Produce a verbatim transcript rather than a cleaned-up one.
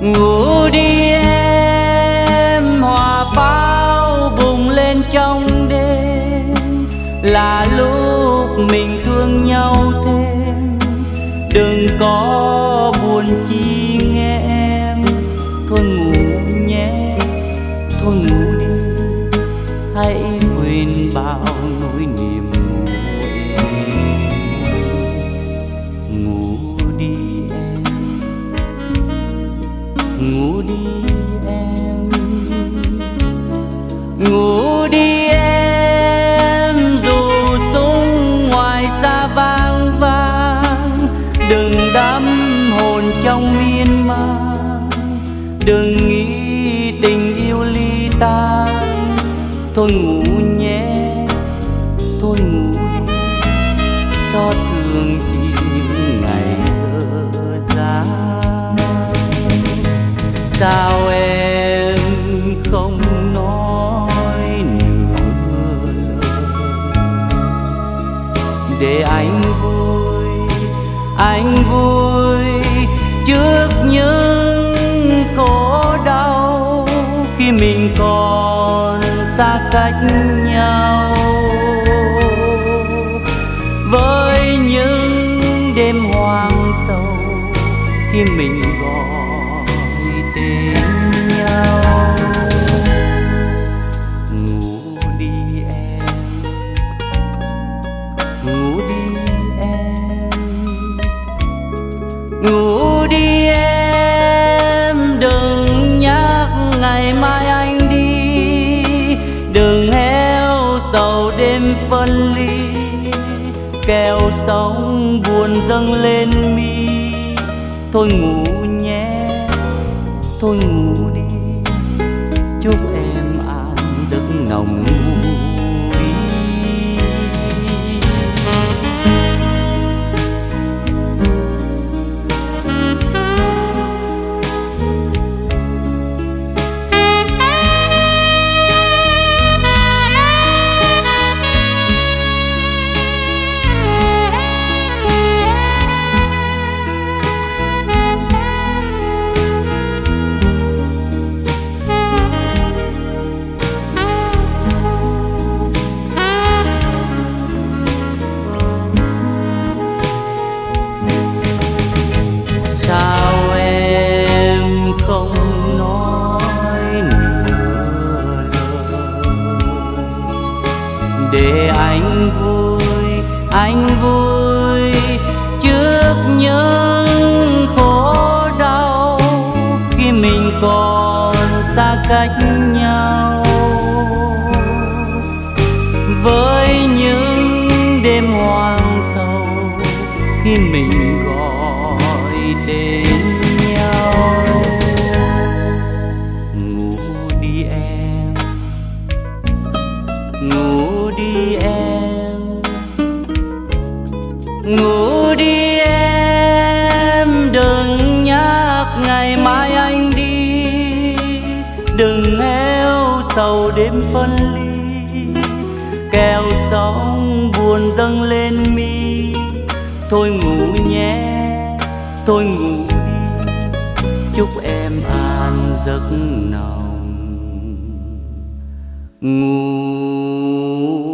Ngủ đi em, hòa pháo bùng lên trong đêm, là lúc mình thương nhau thêm. Đừng có buồn chi nghe em, thôi ngủ nhé, thôi ngủ đi. Hãy quên bao nỗi niềm ngủ đi em, ngủ đi em, ngủ đi em. Dù súng ngoài xa vang vang, đừng đắm hồn trong miên man, đừng nghĩ tình yêu ly tan. Thôi ngủ nhé, thôi ngủ đi, xót thương chỉ những ngày thơ dại. Sao em không nói nửa lời, để anh vui, anh vui trước những khổ đau khi mình còn xa cách nhau. Với những đêm hoang sầu khi mình gọi tên nhau. Ngủ đi em, ngủ đi em, ngủ đi em. Đừng nhắc ngày mai anh đi, đừng héo sầu đêm phân ly, kẻo sóng buồn dâng lên mi. Thôi ngủ nhé, thôi ngủ đi, chúc em an giấc nồng vui. Sao em không nói nửa lời, để anh vui, anh vui trước những khổ đau khi mình còn xa cách nhau. Với những đêm hoang sầu khi mình gọi tên nhau. Ngủ đi em, ngủ đi em, ngủ đi em. Đừng nhắc ngày mai anh đi, đừng héo sầu đêm phân ly, kẻo sóng buồn dâng lên mi. Thôi ngủ nhé, thôi ngủ đi, chúc em an giấc nồng ngủ.